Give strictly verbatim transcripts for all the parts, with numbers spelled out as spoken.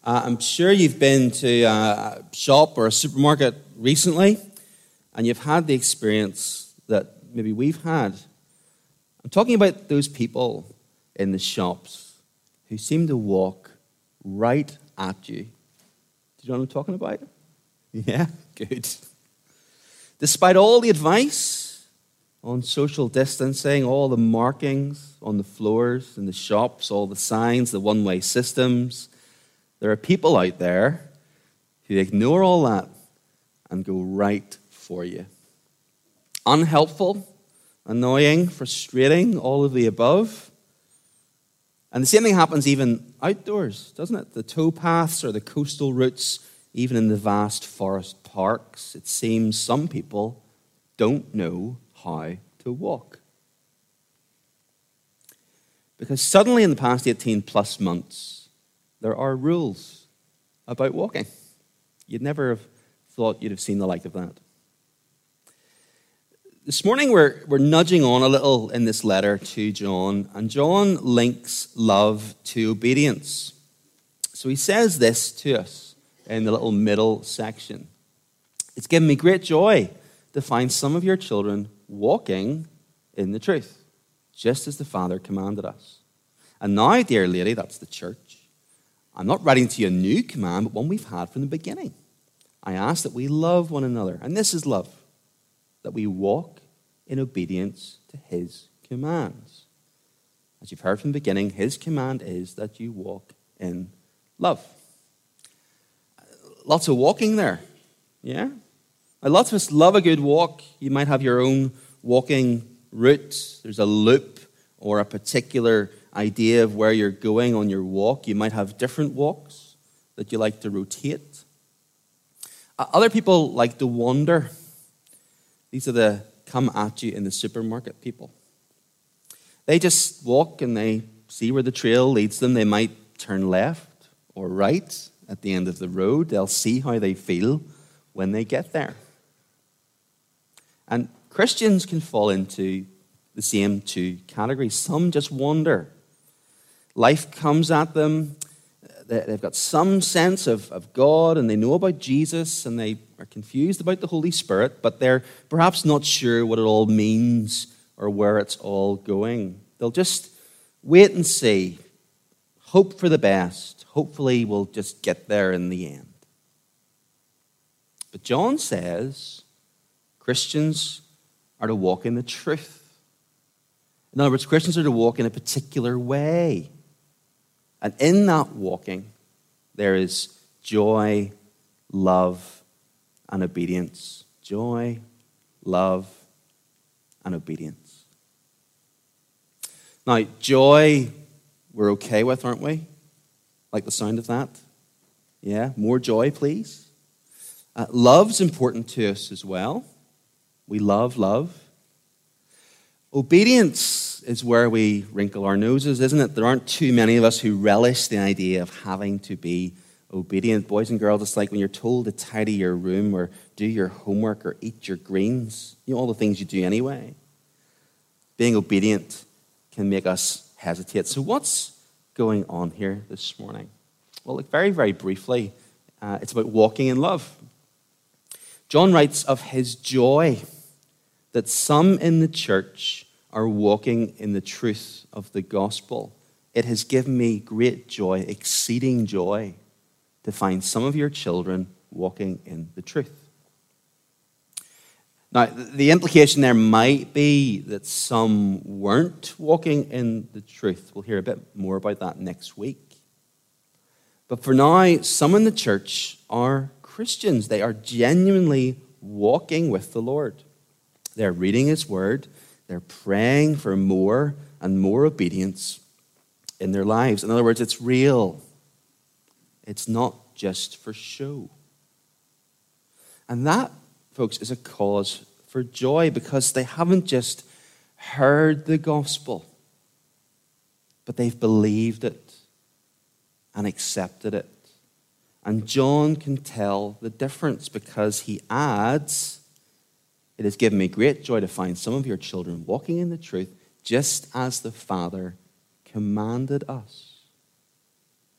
Uh, I'm sure you've been to a shop or a supermarket recently, and you've had the experience that maybe we've had. I'm talking about those people in the shops who seem to walk right at you. Do you know what I'm talking about? Yeah, good. Despite all the advice on social distancing, all the markings on the floors in the shops, all the signs, the one-way systems, there are people out there who ignore all that and go right for you. Unhelpful, annoying, frustrating, all of the above. And the same thing happens even outdoors, doesn't it? The towpaths or the coastal routes, even in the vast forest parks, it seems some people don't know how to walk. Because suddenly in the past eighteen plus months, there are rules about walking. You'd never have thought you'd have seen the like of that. This morning we're, we're nudging on a little in this letter to John, and John links love to obedience. So he says this to us in the little middle section. It's given me great joy to find some of your children walking in the truth, just as the Father commanded us. And now, dear lady, that's the church, I'm not writing to you a new command, but one we've had from the beginning. I ask that we love one another, and this is love, that we walk in obedience to his commands. As you've heard from the beginning, his command is that you walk in love. Lots of walking there, yeah? Now, lots of us love a good walk. You might have your own walking route. There's a loop or a particular idea of where you're going on your walk. You might have different walks that you like to rotate. Other people like to wander. These are the come at you in the supermarket people. They just walk and they see where the trail leads them. They might turn left or right at the end of the road. They'll see how they feel when they get there. And Christians can fall into the same two categories. Some just wander. Life comes at them. They've got some sense of, of God, and they know about Jesus, and they are confused about the Holy Spirit, but they're perhaps not sure what it all means or where it's all going. They'll just wait and see, hope for the best. Hopefully we'll just get there in the end. But John says Christians are to walk in the truth. In other words, Christians are to walk in a particular way. And in that walking, there is joy, love, and obedience. Joy, love, and obedience. Now, joy, we're okay with, aren't we? Like the sound of that? Yeah, more joy, please. Uh, love's important to us as well. We love love. Obedience is where we wrinkle our noses, isn't it? There aren't too many of us who relish the idea of having to be obedient. Boys and girls, it's like when you're told to tidy your room or do your homework or eat your greens. You know, all the things you do anyway. Being obedient can make us hesitate. So what's going on here this morning? Well, like very, very briefly, uh, it's about walking in love. John writes of his joy that some in the church are walking in the truth of the gospel. It has given me great joy, exceeding joy, to find some of your children walking in the truth. Now, the implication there might be that some weren't walking in the truth. We'll hear a bit more about that next week. But for now, some in the church are Christians. They are genuinely walking with the Lord. They're reading his word. They're praying for more and more obedience in their lives. In other words, it's real. It's not just for show. And that, folks, is a cause for joy because they haven't just heard the gospel, but they've believed it and accepted it. And John can tell the difference because he adds, it has given me great joy to find some of your children walking in the truth, just as the Father commanded us.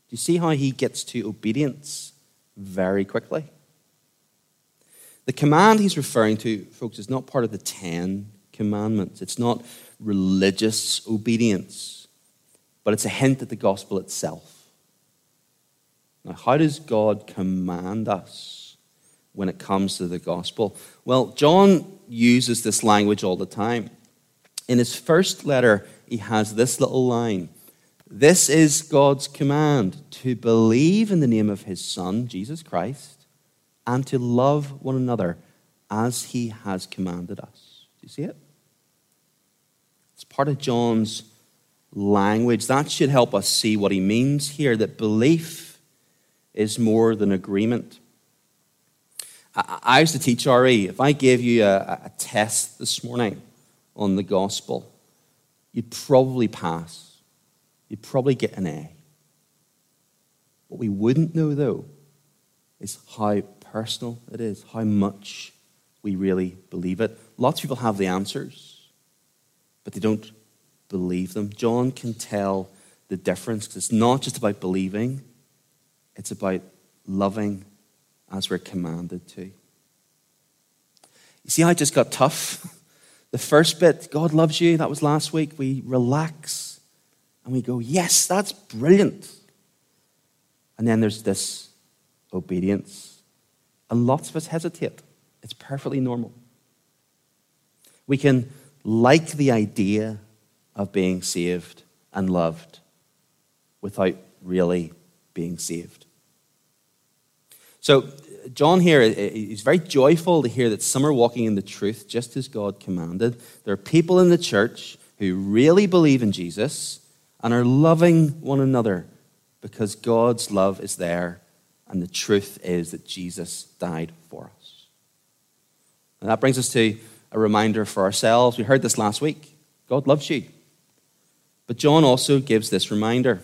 you see how he gets to obedience very quickly? The command he's referring to, folks, is not part of the Ten Commandments. It's not religious obedience, but it's a hint at the gospel itself. Now, how does God command us when it comes to the gospel? Well, John uses this language all the time. In his first letter, he has this little line. This is God's command, to believe in the name of his Son, Jesus Christ, and to love one another as he has commanded us. Do you see it? It's part of John's language. That should help us see what he means here, that belief is more than agreement. I, I used to teach R E. If I gave you a, a test this morning on the gospel, you'd probably pass. You'd probably get an A. What we wouldn't know, though, is how personal it is, how much we really believe it. Lots of people have the answers, but they don't believe them. John can tell the difference, because it's not just about believing, it's about loving as we're commanded to. You see how it just got tough? The first bit, God loves you, that was last week. We relax and we go, yes, that's brilliant. And then there's this obedience. And lots of us hesitate. It's perfectly normal. We can like the idea of being saved and loved without really being saved. So John here, he's very joyful to hear that some are walking in the truth just as God commanded. There are people in the church who really believe in Jesus and are loving one another because God's love is there and the truth is that Jesus died for us. And that brings us to a reminder for ourselves. We heard this last week. God loves you. But John also gives this reminder.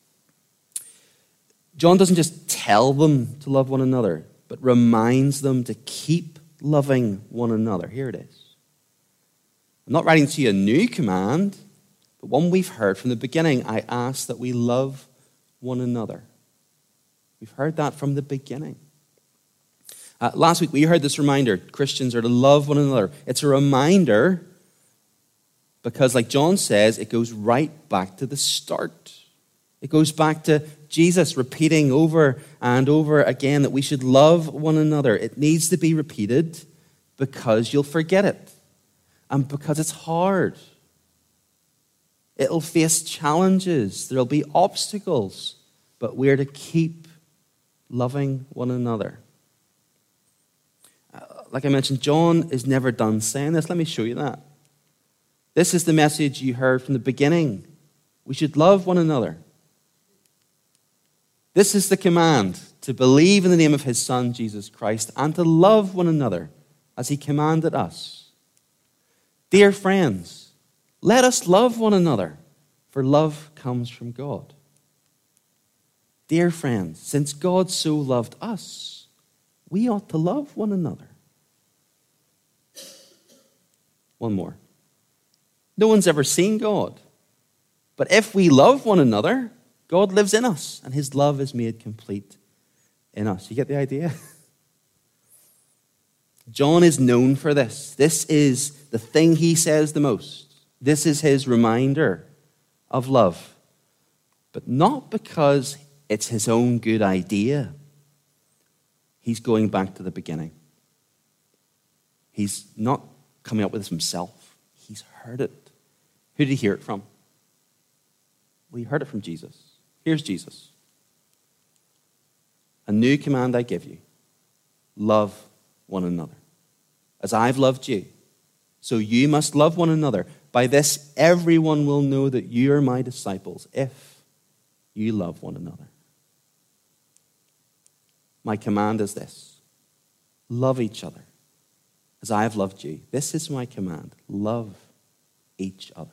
John doesn't just tell them to love one another, but reminds them to keep loving one another. Here it is. I'm not writing to you a new command, but one we've heard from the beginning. I ask that we love one another. We've heard that from the beginning. Uh, last week we heard this reminder. Christians are to love one another. It's a reminder because, like John says, it goes right back to the start. It goes back to Jesus repeating over and over again that we should love one another. It needs to be repeated because you'll forget it and because it's hard. It'll face challenges. There'll be obstacles, but we're to keep loving one another. Uh, like I mentioned, John is never done saying this. Let me show you that. This is the message you heard from the beginning. We should love one another. This is the command, to believe in the name of his Son, Jesus Christ, and to love one another as he commanded us. Dear friends, let us love one another, for love comes from God. Dear friends, since God so loved us, we ought to love one another. One more. No one's ever seen God, but if we love one another, God lives in us, and his love is made complete in us. You get the idea? John is known for this. This is the thing he says the most. This is his reminder of love. But not because it's his own good idea. He's going back to the beginning. He's not coming up with this himself. He's heard it. Who did he hear it from? Well, he heard it from Jesus. Here's Jesus. A new command I give you. Love one another. As I've loved you, so you must love one another. By this, everyone will know that you are my disciples if you love one another. My command is this. Love each other as I have loved you. This is my command. Love each other.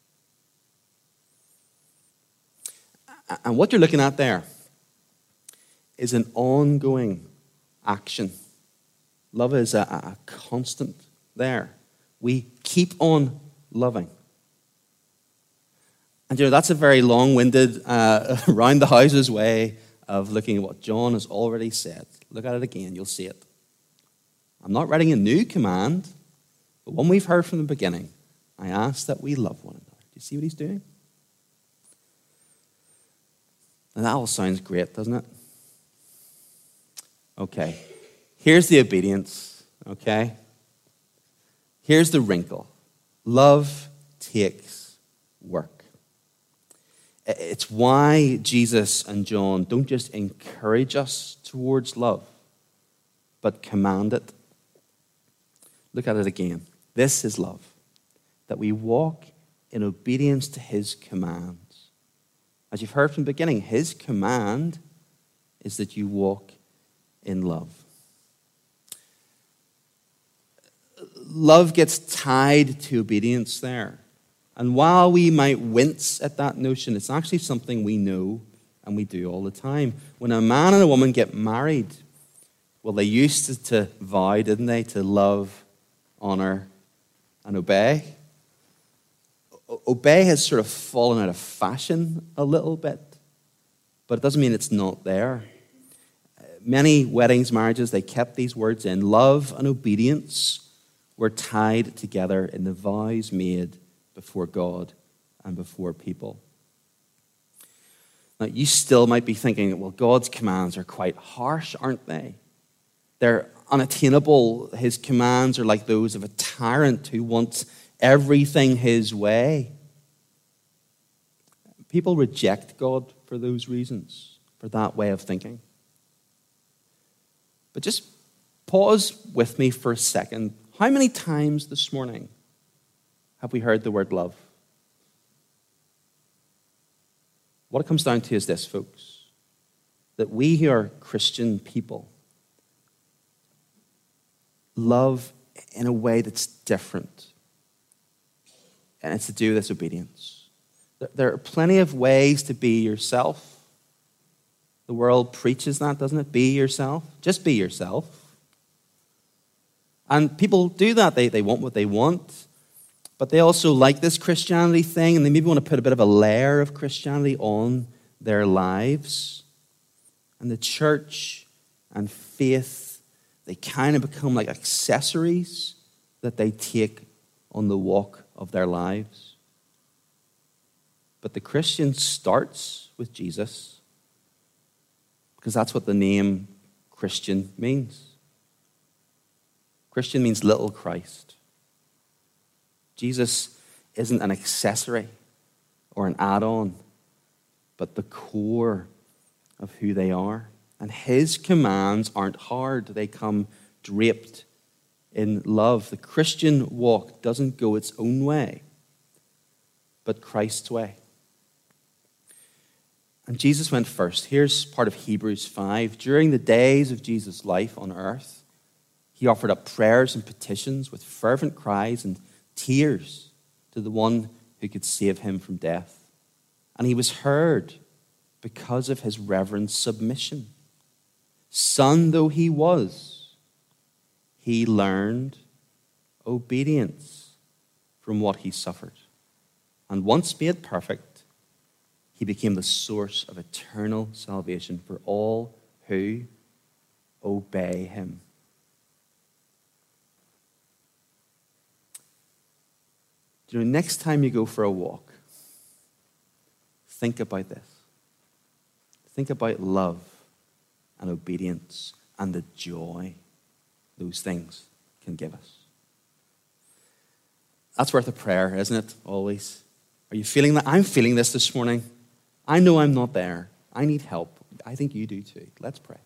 And what you're looking at there is an ongoing action. Love is a, a constant there. We keep on loving. And you know, that's a very long-winded, uh, round the houses way of looking at what John has already said. Look at it again, you'll see it. I'm not writing a new command, but one we've heard from the beginning. I ask that we love one another. Do you see what he's doing? And that all sounds great, doesn't it? Okay, here's the obedience, okay? Here's the wrinkle. Love takes work. It's why Jesus and John don't just encourage us towards love, but command it. Look at it again. This is love, that we walk in obedience to his commands. As you've heard from the beginning, his command is that you walk in love. Love gets tied to obedience there. And while we might wince at that notion, it's actually something we know and we do all the time. When a man and a woman get married, well, they used to, to vow, didn't they, to love, honor, and obey. O- obey has sort of fallen out of fashion a little bit, but it doesn't mean it's not there. Many weddings, marriages, they kept these words in. Love and obedience were tied together in the vows made before God and before people. Now, you still might be thinking, well, God's commands are quite harsh, aren't they? They're unattainable. His commands are like those of a tyrant who wants everything his way. People reject God for those reasons, for that way of thinking. But just pause with me for a second. How many times this morning have we heard the word love? What it comes down to is this, folks, that we who are Christian people love in a way that's different. And it's to do with this obedience. There are plenty of ways to be yourself. The world preaches that, doesn't it? Be yourself. Just be yourself. And people do that. They, they want what they want. But they also like this Christianity thing, and they maybe want to put a bit of a layer of Christianity on their lives. And the church and faith, they kind of become like accessories that they take on the walk of their lives. But the Christian starts with Jesus, because that's what the name Christian means. Christian means little Christ. Jesus isn't an accessory or an add-on, but the core of who they are. And his commands aren't hard. They come draped in love. The Christian walk doesn't go its own way, but Christ's way. And Jesus went first. Here's part of Hebrews five. During the days of Jesus' life on earth, he offered up prayers and petitions with fervent cries and tears to the one who could save him from death. And he was heard because of his reverent submission. Son though he was, he learned obedience from what he suffered. And once made perfect, he became the source of eternal salvation for all who obey him. Do you know, next time you go for a walk, think about this. Think about love and obedience and the joy those things can give us. That's worth a prayer, isn't it? Always. Are you feeling that? I'm feeling this this morning. I know I'm not there. I need help. I think you do too. Let's pray.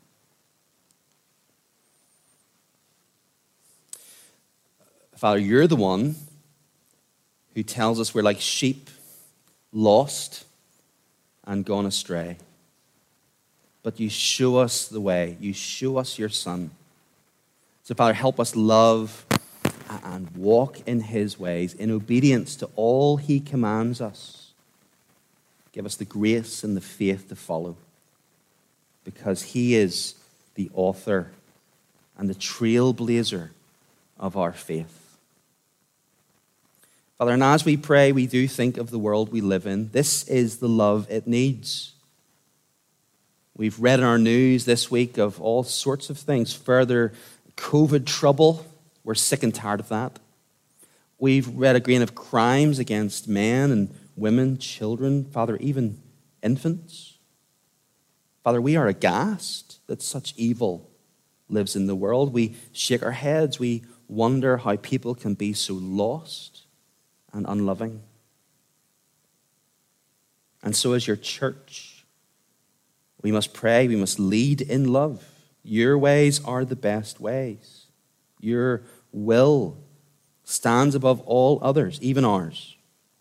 Father, you're the one who tells us we're like sheep, lost and gone astray. But you show us the way. You show us your Son. So, Father, help us love and walk in his ways, in obedience to all he commands us. Give us the grace and the faith to follow, because he is the author and the trailblazer of our faith. Father, and as we pray, we do think of the world we live in. This is the love it needs. We've read in our news this week of all sorts of things. Further COVID trouble. We're sick and tired of that. We've read a grain of crimes against men and women, children, Father, even infants. Father, we are aghast that such evil lives in the world. We shake our heads. We wonder how people can be so lost and unloving. And so as your church, we must pray, we must lead in love. Your ways are the best ways. Your will stands above all others, even ours.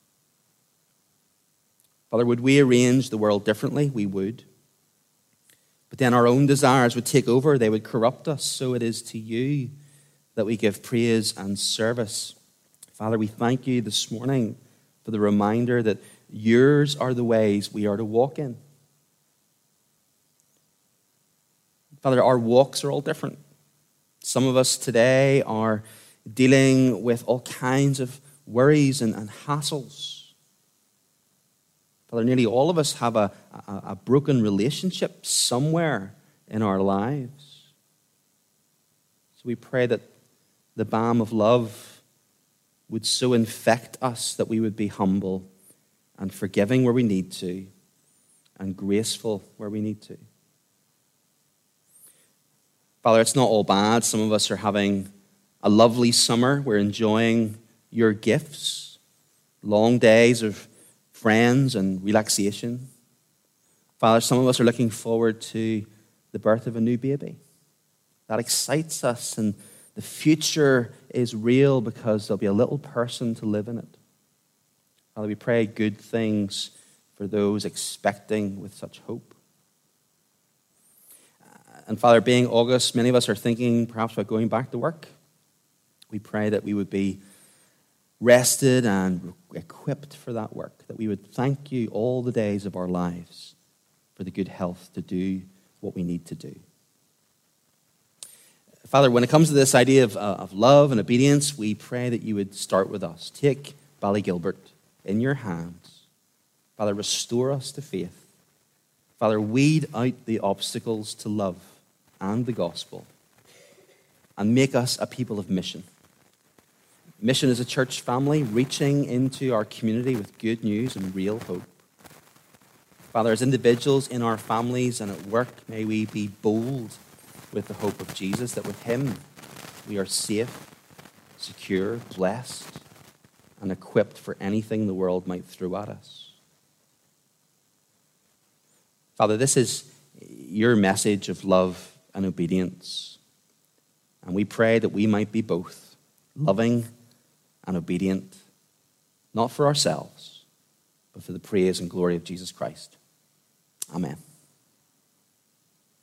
Father, would we arrange the world differently? We would. But then our own desires would take over. They would corrupt us. So it is to you that we give praise and service. Father, we thank you this morning for the reminder that yours are the ways we are to walk in. Father, our walks are all different. Some of us today are dealing with all kinds of worries and, and hassles. Father, nearly all of us have a, a, a broken relationship somewhere in our lives. So we pray that the balm of love would so infect us that we would be humble and forgiving where we need to and graceful where we need to. Father, it's not all bad. Some of us are having a lovely summer. We're enjoying your gifts, long days of friends and relaxation. Father, some of us are looking forward to the birth of a new baby. That excites us, and the future is real because there'll be a little person to live in it. Father, we pray good things for those expecting with such hope. And Father, being August, many of us are thinking perhaps about going back to work. We pray that we would be rested and equipped for that work, that we would thank you all the days of our lives for the good health to do what we need to do. Father, when it comes to this idea of, uh, of love and obedience, we pray that you would start with us. Take Ballygilbert in your hands. Father, restore us to faith. Father, weed out the obstacles to love and the gospel, and make us a people of mission. Mission as a church family, reaching into our community with good news and real hope. Father, as individuals in our families and at work, may we be bold with the hope of Jesus, that with him we are safe, secure, blessed, and equipped for anything the world might throw at us. Father, this is your message of love and obedience. And we pray that we might be both loving and obedient, not for ourselves, but for the praise and glory of Jesus Christ. Amen.